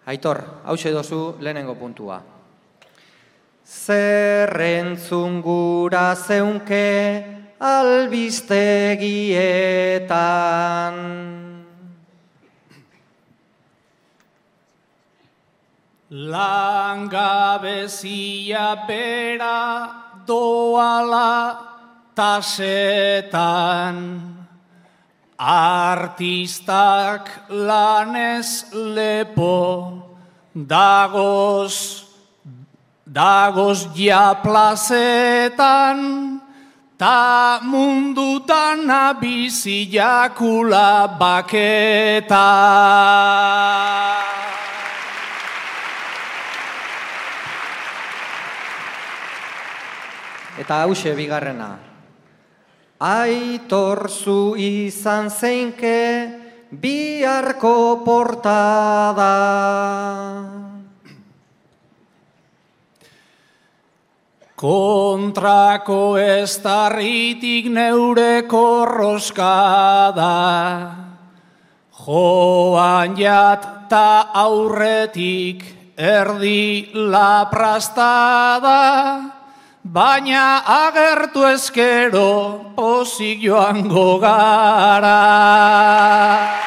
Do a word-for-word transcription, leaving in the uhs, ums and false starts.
Aitor, hause dozu lehenengo puntua. Zerrentzun gura zeunke albistegietan. Langabezia bera doala tasetan. Artistak lanez lepo dagoz, dagoz ja plazetan, ta mundutan abizi jakula baketa. Eta hause bigarrena. Aitor zu izan zeinke biharko portada. Kontrako estarritik neure korroskada, joan jat ta aurretik erdi laprastada, baina agertu ezkero pozik joango gara.